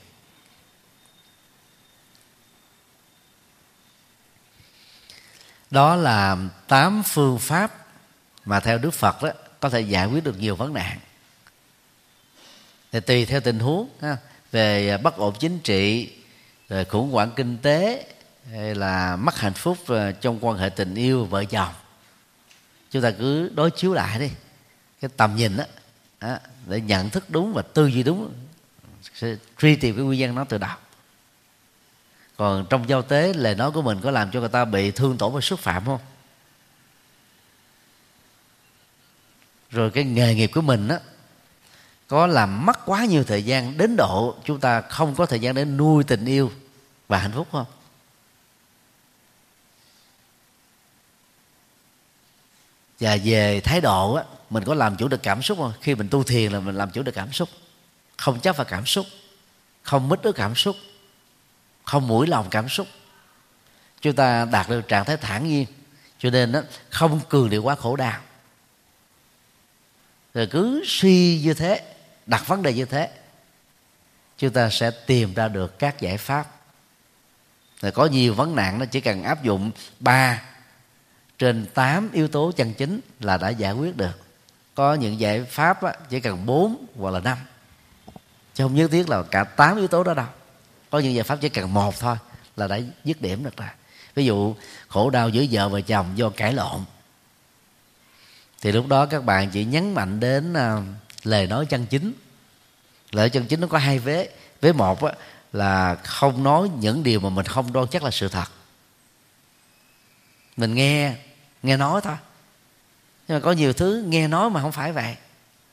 Đó là tám phương pháp mà theo Đức Phật đó có thể giải quyết được nhiều vấn nạn. Thì tùy theo tình huống ha, về bất ổn chính trị, rồi khủng hoảng kinh tế, hay là mất hạnh phúc trong quan hệ tình yêu vợ chồng, chúng ta cứ đối chiếu lại đi cái tầm nhìn đó, đó để nhận thức đúng và tư duy đúng, sẽ truy tìm cái nguyên nhân nó từ đầu. Còn trong giao tế, lời nói của mình có làm cho người ta bị thương tổn và xúc phạm không? Rồi cái nghề nghiệp của mình á, có làm mất quá nhiều thời gian đến độ chúng ta không có thời gian để nuôi tình yêu và hạnh phúc không? Và về thái độ á, mình có làm chủ được cảm xúc không? Khi mình tu thiền là mình làm chủ được cảm xúc, không chấp vào cảm xúc, không mít ức cảm xúc, không mũi lòng cảm xúc, chúng ta đạt được trạng thái thản nhiên. Cho nên đó, không cường điệu quá khổ đau, rồi cứ suy như thế, đặt vấn đề như thế, chúng ta sẽ tìm ra được các giải pháp. Rồi có nhiều vấn nạn nó chỉ cần áp dụng ba trên tám yếu tố chân chính là đã giải quyết được. Có những giải pháp á, chỉ cần bốn hoặc là năm, chứ không nhất thiết là cả tám yếu tố đó đâu. Có những giải pháp chỉ cần một thôi là đã dứt điểm được rồi. Ví dụ khổ đau giữa vợ và chồng do cãi lộn, thì lúc đó các bạn chỉ nhấn mạnh đến uh, lời nói chân chính. Lời chân chính nó có hai vế. Vế một á, là không nói những điều mà mình không đoan chắc là sự thật. Mình nghe nghe nói thôi, nhưng mà có nhiều thứ nghe nói mà không phải vậy.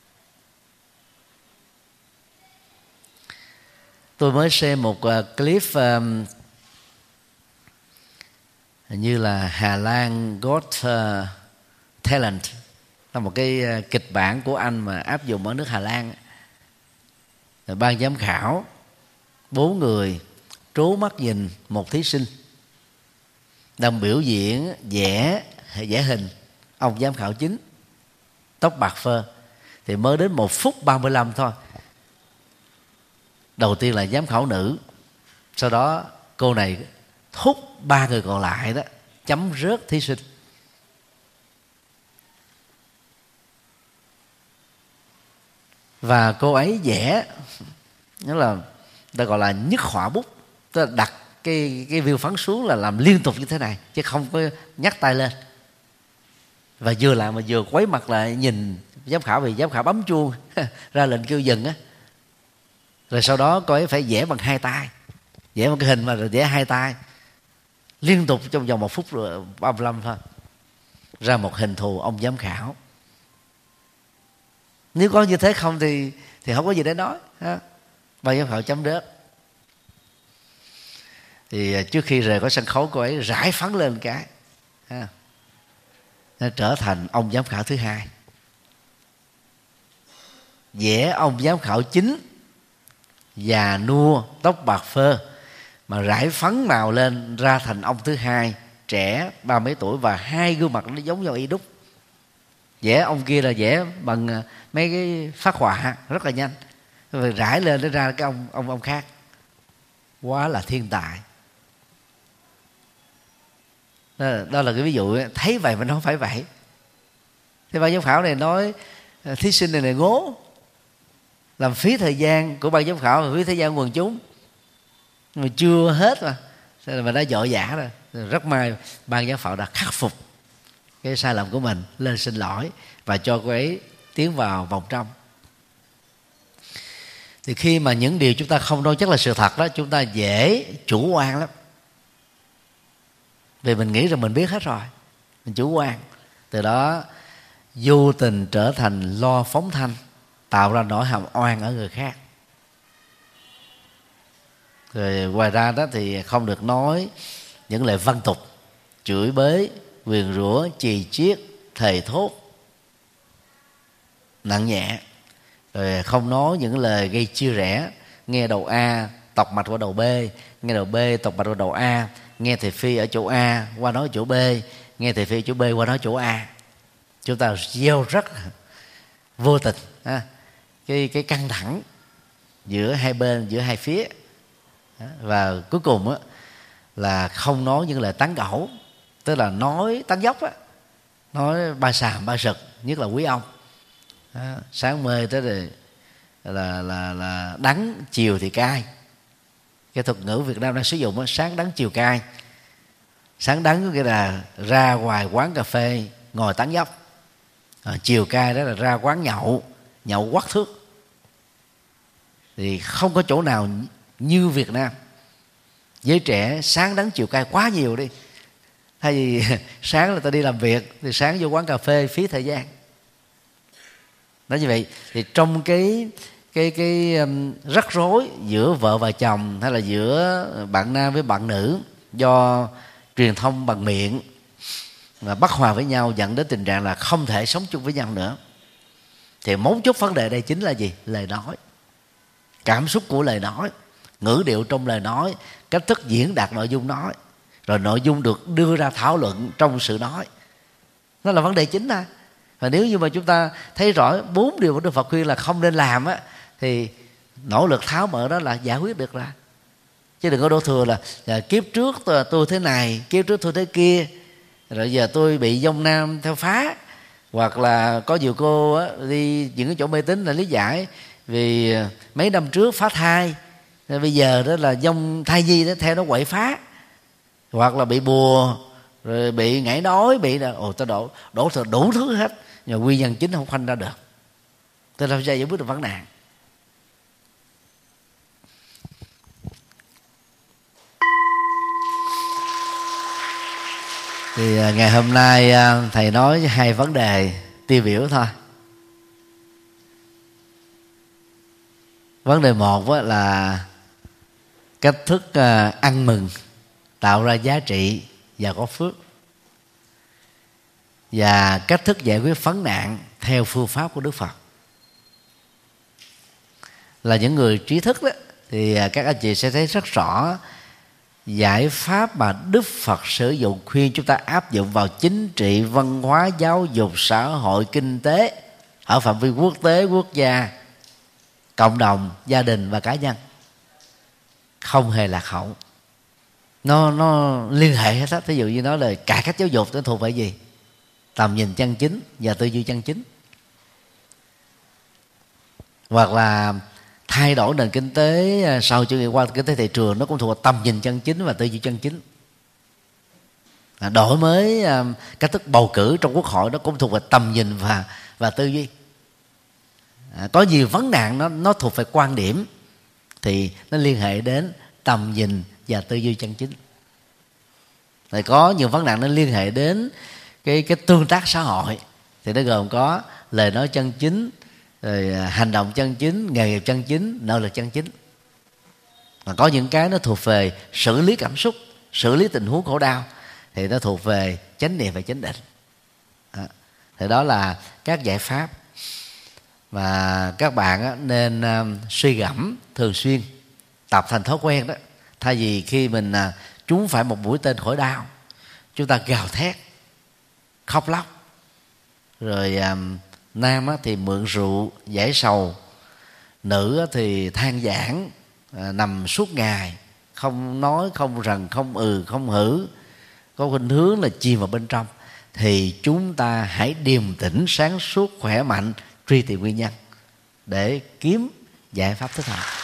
Tôi mới xem một uh, clip um, như là Hà Lan Got uh, Talent, là một cái uh, kịch bản của Anh mà áp dụng ở nước Hà Lan. Rồi ban giám khảo bốn người trố mắt nhìn một thí sinh đang biểu diễn vẽ vẽ hình. Ông giám khảo chính tóc bạc phơ, thì mới đến một phút ba mươi lăm thôi. Đầu tiên là giám khảo nữ, sau đó cô này thúc ba người còn lại đó chấm rớt thí sinh. Và cô ấy vẽ, nghĩa là ta gọi là nhức họa bút, ta đặt cái cái viêu phấn xuống là làm liên tục như thế này, chứ không có nhắc tay lên. và vừa làm mà vừa quấy mặt lại nhìn giám khảo, vì giám khảo bấm chuông ra lệnh kêu dừng á. Rồi sau đó cô ấy phải vẽ bằng hai tay, vẽ một cái hình mà rồi vẽ hai tay liên tục trong vòng một phút rồi ba mươi lăm thôi, ra một hình thù ông giám khảo. Nếu có như thế không thì thì không có gì để nói ha. Ban giám khảo chấm rớt. Thì trước khi rời khỏi sân khấu, cô ấy rải phấn lên cái ha, nó trở thành ông giám khảo thứ hai. Vẽ ông giám khảo chính già nua, tóc bạc phơ, mà rải phấn màu lên ra thành ông thứ hai, trẻ ba mấy tuổi, và hai gương mặt nó giống nhau y đúc. Vẽ ông kia là vẽ bằng mấy cái phác họa rất là nhanh, rồi rải lên để ra cái ông ông ông khác. Quá là thiên tài. Đó, đó là cái ví dụ ấy. Thấy vậy mà nó không phải vậy. Thế ban giám khảo này nói thí sinh này này ngố, làm phí thời gian của ban giám khảo, phí thời gian quần chúng, mà chưa hết mà mà đã dội dã rồi. Rất may ban giám khảo đã khắc phục cái sai lầm của mình, lên xin lỗi và cho cô ấy tiến vào vòng trong. Thì khi mà những điều chúng ta không nói chắc là sự thật đó, chúng ta dễ chủ quan lắm, vì mình nghĩ rằng mình biết hết rồi, mình chủ quan. Từ đó vô tình trở thành lo phóng thanh, tạo ra nỗi hàm oan ở người khác. Rồi ngoài ra đó thì không được nói những lời văn tục, chửi bới, nguyền rủa, chì chiết, thề thốt nặng nhẹ. Rồi không nói những lời gây chia rẽ, nghe đầu A tọc mạch qua đầu B, nghe đầu B tọc mạch qua đầu A, nghe thầy Phi ở chỗ A qua nói chỗ B, nghe thầy Phi ở chỗ B qua nói chỗ A. Chúng ta gieo rất vô tình ha, cái cái căng thẳng giữa hai bên, giữa hai phía. Và cuối cùng á, là không nói những lời tán gẫu, tức là nói tán dóc á, nói ba xàm ba sực, nhất là quý ông. Đó, sáng mê tới rồi là là là đắng, chiều thì cay. Cái thuật ngữ Việt Nam đang sử dụng á, sáng đắng chiều cay. Sáng đắng có nghĩa là ra ngoài quán cà phê ngồi tán dóc, à, chiều cay đó là ra quán nhậu, nhậu quắt thước. Thì không có chỗ nào như Việt Nam. Giới trẻ sáng đắng chiều cay quá nhiều đi. Thay vì sáng là ta đi làm việc thì sáng vô quán cà phê phí thời gian. Nói như vậy thì trong cái cái cái um, rắc rối giữa vợ và chồng, hay là giữa bạn nam với bạn nữ, do truyền thông bằng miệng và bất hòa với nhau, dẫn đến tình trạng là không thể sống chung với nhau nữa. Thì mấu chốt vấn đề đây chính là gì? Lời nói, cảm xúc của lời nói, ngữ điệu trong lời nói, cách thức diễn đạt nội dung nói, rồi nội dung được đưa ra thảo luận trong sự nói. Nó là vấn đề chính à. Và nếu như mà chúng ta thấy rõ bốn điều của Đức Phật khuyên là không nên làm á, thì nỗ lực tháo mở đó là giải quyết được ra. Chứ đừng có đổ thừa là, là kiếp trước tôi, tôi thế này, kiếp trước tôi thế kia, rồi giờ tôi bị dông nam theo phá. Hoặc là có nhiều cô á, đi những cái chỗ mê tín là lý giải vì mấy năm trước phá thai, rồi bây giờ đó là dông thai nhi đó theo nó quậy phá. Hoặc là bị bùa, rồi bị ngải đói, bị là ồ, tôi đổ đổ thừa đủ thứ hết, nhưng mà nguyên nhân chính không khoanh ra được. Tôi làm sao giải quyết được vấn nạn. Thì ngày hôm nay thầy nói hai vấn đề tiêu biểu thôi. Vấn đề một là cách thức ăn mừng, tạo ra giá trị và có phước, và cách thức giải quyết vấn nạn theo phương pháp của Đức Phật. Là những người trí thức đó, thì các anh chị sẽ thấy rất rõ giải pháp mà Đức Phật sử dụng khuyên chúng ta áp dụng vào chính trị, văn hóa, giáo dục, xã hội, kinh tế ở phạm vi quốc tế, quốc gia, cộng đồng, gia đình và cá nhân không hề lạc hậu. Nó nó liên hệ hết á. Ví dụ như nói là cải cách giáo dục nó thuộc về gì? Tầm nhìn chân chính và tư duy chân chính. Hoặc là thay đổi nền kinh tế sau chủ nghĩa qua kinh tế thị trường, nó cũng thuộc về tầm nhìn chân chính và tư duy chân chính. À, đổi mới à, cách thức bầu cử trong quốc hội đó cũng thuộc về tầm nhìn và và tư duy. À, có nhiều vấn nạn nó nó thuộc về quan điểm thì nó liên hệ đến tầm nhìn và tư duy chân chính. Rồi có nhiều vấn nạn nó liên hệ đến cái cái tương tác xã hội thì nó gồm có lời nói chân chính, rồi hành động chân chính, nghề nghiệp chân chính, nỗ lực chân chính. Mà có những cái nó thuộc về xử lý cảm xúc, xử lý tình huống khổ đau thì nó thuộc về chánh niệm và chánh định. À, thì đó là các giải pháp mà các bạn nên uh, suy gẫm thường xuyên, tập thành thói quen đó. Thay vì khi mình uh, trúng phải một mũi tên khỏi đau, chúng ta gào thét, khóc lóc, rồi uh, nam thì mượn rượu giải sầu, nữ thì than vãn, uh, nằm suốt ngày, không nói, không rằng, không ừ, không hử, có khuynh hướng là chìm vào bên trong. Thì chúng ta hãy điềm tĩnh, sáng suốt, khỏe mạnh, truy tìm nguyên nhân để kiếm giải pháp thích hợp.